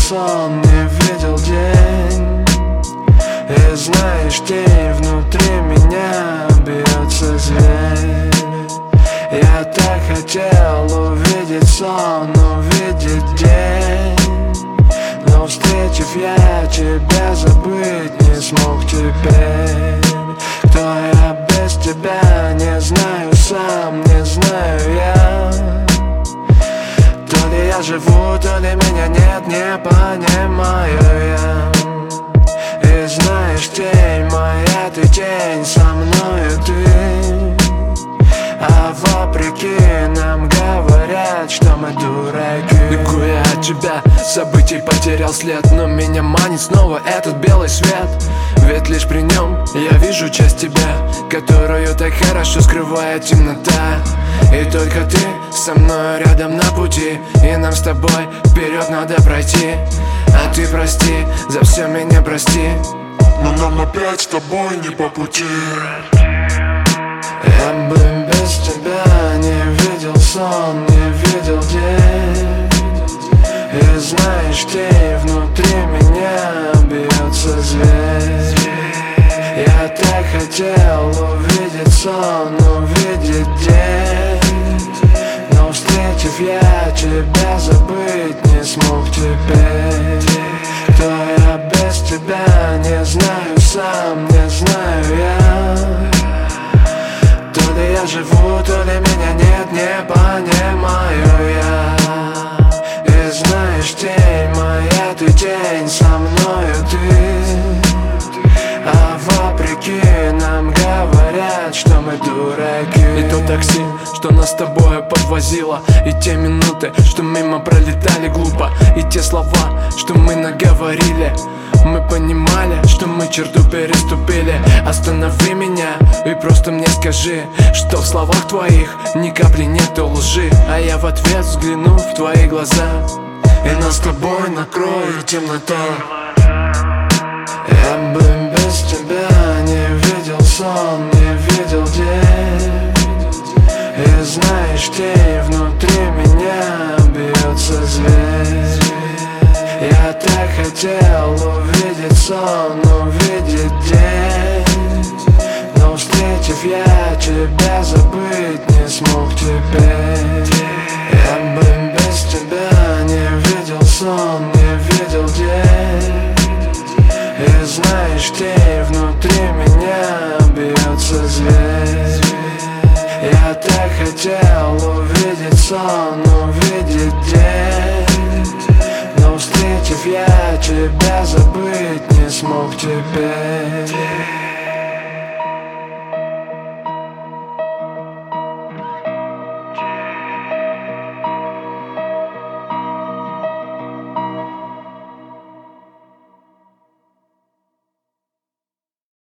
сон, не видел день. И знаешь, тень внутри меня бьется зверь. Я так хотел увидеть сон, увидеть день, но встретив я тебя, забыть не смог теперь. Кто я без тебя, не знаю сам, не знаю я. То ли я живу, то ли меня нет, не понимаю я. И знаешь, тень моя, ты тень, со мною ты. А вопреки нам говорят, что мы дураки. Бегу я от тебя, событий потерял след, но меня манит снова этот белый свет. Ведь лишь при нем я вижу часть тебя, которую так хорошо скрывает темнота. И только ты со мной рядом на пути, и нам с тобой вперед надо пройти. А ты прости, за все меня прости, но нам опять с тобой не по пути. Я бы без тебя не видел сон, не видел день. И знаешь, тень внутри меня бьется зверь. Я так хотел увидеть сон, увидеть день, но встретив я тебя, забыть не смог теперь. Кто я без тебя, не знаю сам, не знаю я. То ли я живу, то ли меня нет, не понимаю я. И знаешь, тень моя, ты тень, со мною ты. А вопреки нам говорят, что мы дураки. И то такси, что нас с тобой подвозило, и те минуты, что мимо пролетали глупо, и те слова, что мы наговорили. Мы понимали, что мы черту переступили. Останови меня и просто мне скажи, что в словах твоих ни капли нету лжи. А я в ответ взгляну в твои глаза, и нас с тобой накроет темнота. Я бы без тебя не видел сон, не видел день. И знаешь, тень внутри меня бьется зверь. Я так хотел увидеть сон, увидеть день, но встретив я тебя, забыть не смог теперь. Я бы без тебя не видел сон, не видел день. И знаешь, тень внутри меня бьется зверь. Я так хотел увидеть сон, увидеть день, но встретив я тебя, забыть не смог теперь.